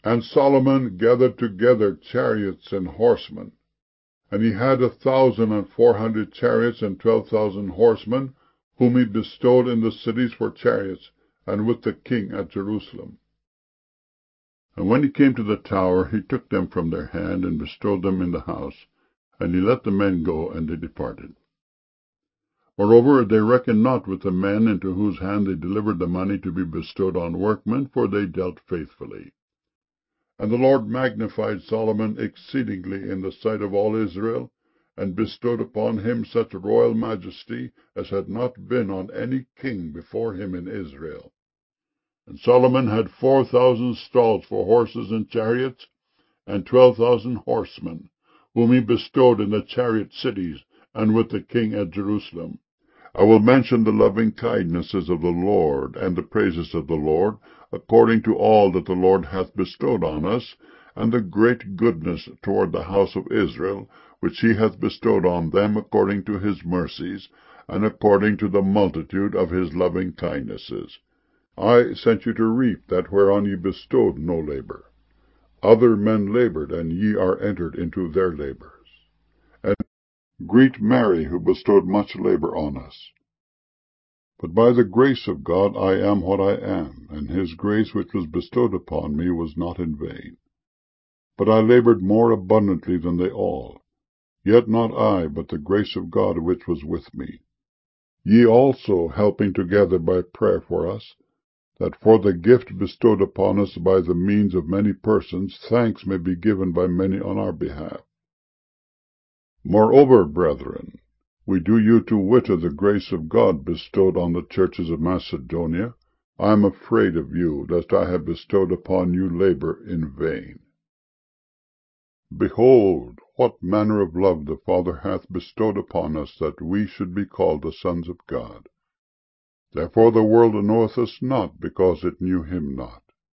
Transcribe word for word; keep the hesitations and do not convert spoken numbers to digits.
And Solomon gathered together chariots and horsemen. And he had a thousand and four hundred chariots and twelve thousand horsemen, whom he bestowed in the cities for chariots, and with the king at Jerusalem. And when he came to the tower, he took them from their hand, and bestowed them in the house. And he let the men go, and they departed. Moreover, they reckoned not with the men into whose hand they delivered the money to be bestowed on workmen, for they dealt faithfully. And the Lord magnified Solomon exceedingly in the sight of all Israel, and bestowed upon him such royal majesty as had not been on any king before him in Israel. And Solomon had four thousand stalls for horses and chariots, and twelve thousand horsemen, whom he bestowed in the chariot cities, and with the king at Jerusalem. I will mention the loving kindnesses of the Lord, and the praises of the Lord, according to all that the Lord hath bestowed on us, and the great goodness toward the house of Israel, which he hath bestowed on them according to his mercies, and according to the multitude of his loving kindnesses. I sent you to reap that whereon ye bestowed no labor. Other men labored, and ye are entered into their labors. And greet Mary, who bestowed much labor on us. But by the grace of God I am what I am, and his grace which was bestowed upon me was not in vain. But I labored more abundantly than they all, yet not I, but the grace of God which was with me. Ye also helping together by prayer for us, that for the gift bestowed upon us by the means of many persons, thanks may be given by many on our behalf. Moreover, brethren, we do you to wit of the grace of God bestowed on the churches of Macedonia. I am afraid of you, lest I have bestowed upon you labor in vain. Behold, what manner of love the Father hath bestowed upon us, that we should be called the sons of God. Therefore the world knoweth us not, because it knew him not.